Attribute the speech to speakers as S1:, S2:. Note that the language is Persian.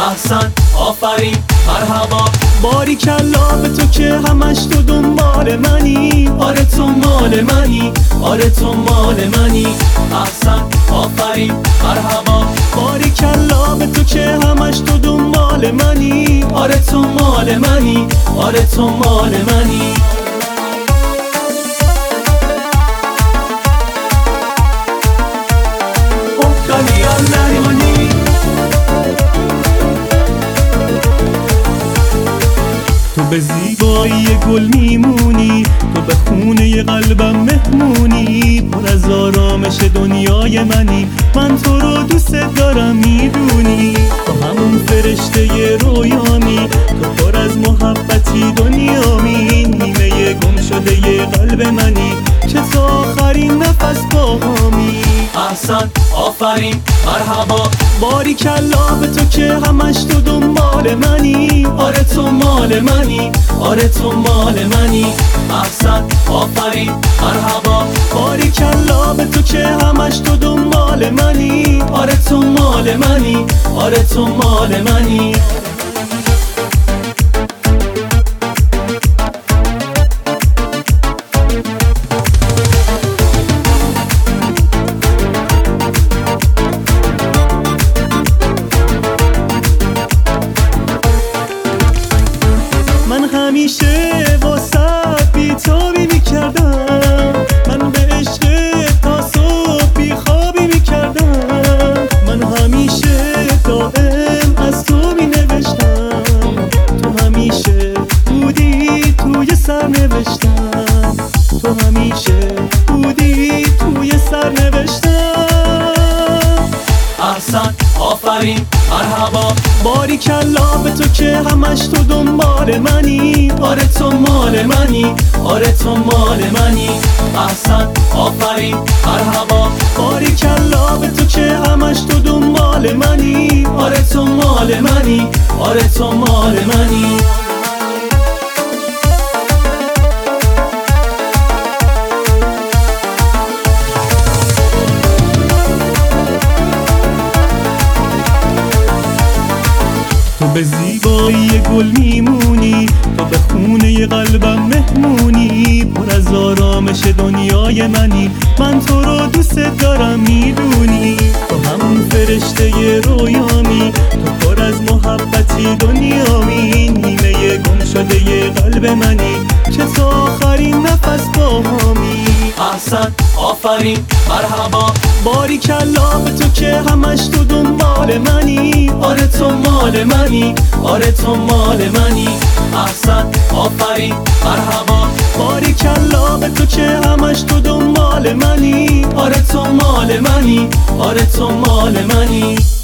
S1: احسن، آفرین، مرحبا.
S2: باریکلا به تو که همش تو دنبال منی.
S1: آره تو مال منی، آره تو مال منی. احسن، آفرین، مرحبا.
S2: باریکلا به تو که همش تو دنبال منی.
S1: آره تو مال منی، آره تو مال منی.
S2: تو به زیبایی گل میمونی، تو به خونه قلبم مهمونی. پر از آرامش دنیای منی، من تو رو دوست دارم میدونی. تو همون فرشته رویامی، تو پر از محبتی دنیامی. نیمه گم شده قلب منی، که تا آخرین نفس باهامی.
S1: احسن، آفرین، مرحبا.
S2: باریکلا به تو که همش تو دنبال منی.
S1: آره تو مال منی، آره تو مال منی. احسن، آفرین، مرحبا.
S2: باریکلا به تو که همش تو دنبال منی.
S1: آره تو مال منی، آره تو مال منی.
S2: من همیشه واسه بی‌تابی میکردم، من به عشق تا صبح بیخوابی میکردم. من همیشه دائم از تو مینوشتم، تو همیشه بودی توی سر نوشتم. تو همیشه بودی توی سر نوشتم.
S1: احسن، آفرین، مرحبا.
S2: باریکلا به تو که همش تو دنبال منی.
S1: آره تو مال منی، آره تو مال منی. احسن، آفرین، مرحبا.
S2: باریکلا به تو که همش تو دنبال منی.
S1: آره تو مال منی، آره تو مال منی.
S2: تو به زیبایی گل میمونی، تو به خونه قلبم مهمونی. پر از آرامش دنیای منی، من تو رو دوست دارم میدونی. تو همون فرشته رویامی، تو پر از محبتی دنیامی. نیمه گم شده قلب منی، که تا آخرین نفس باهامی.
S1: احسن، آفرین، مرحبا.
S2: باریکلا به تو که همش تو دنبال منی.
S1: آره تو مال منی، آره تو مال منی. احسن، آفرین، مرحبا.
S2: باریکلا به تو که همش تو دنبال منی.
S1: آره تو مال منی، آره تو مال منی.